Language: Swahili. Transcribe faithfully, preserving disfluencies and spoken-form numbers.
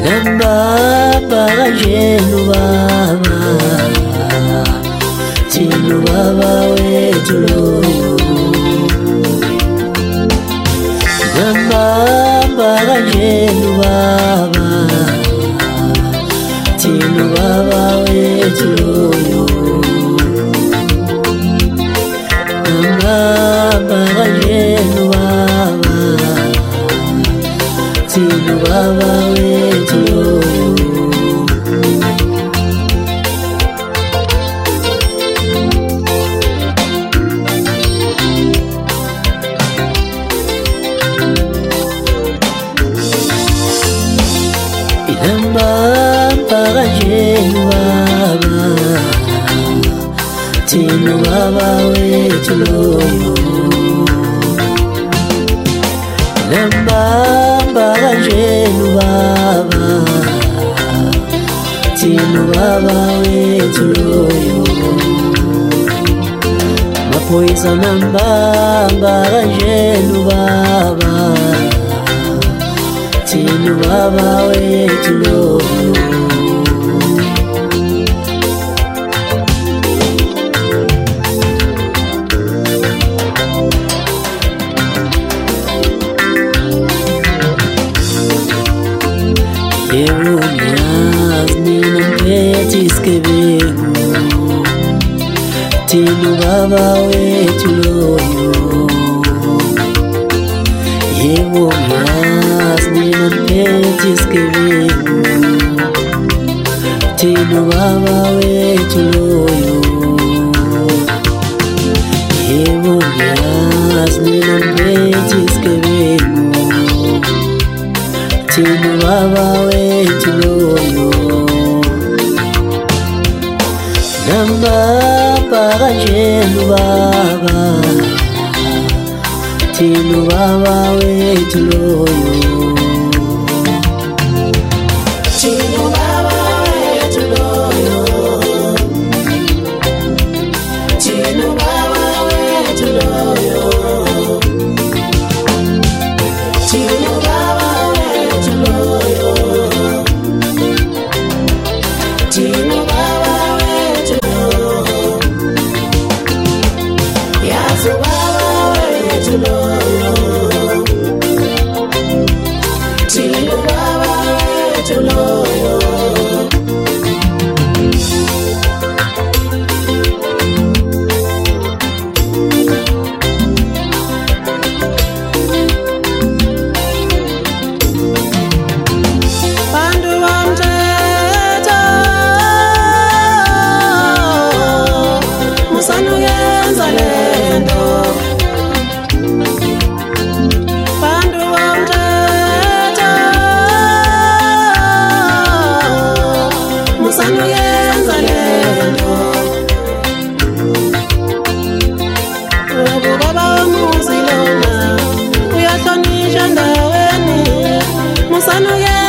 Baba kajenu baba Tinu baba wetu loyo Baba kajenu baba Tinu baba wetu loyo Baba kajenu baba Tinu baba wetu loyo Baba kajenu baba Tinu baba wetu loyo Baba kajenu baba Tinu baba wetu loyo Mapoiza nambamba kajenu baba Tinu baba wetu loyo Yewu miaz nina mpeti skebengu Tinu baba wetu loyo Yewu miaz nina mpeti skebengu Tinu baba wetu loyo Yewu miaz nina mpeti skebengu Tinu baba wetu loyo Baba kajenu baba Tinu baba wetu loyo Tinu baba wetu loyo Tinu baba wetu loyo Tinu baba wetu loyo Tinu baba wetu loyo Yasu baba wetu loyo Tinu baba wetu loyo Musano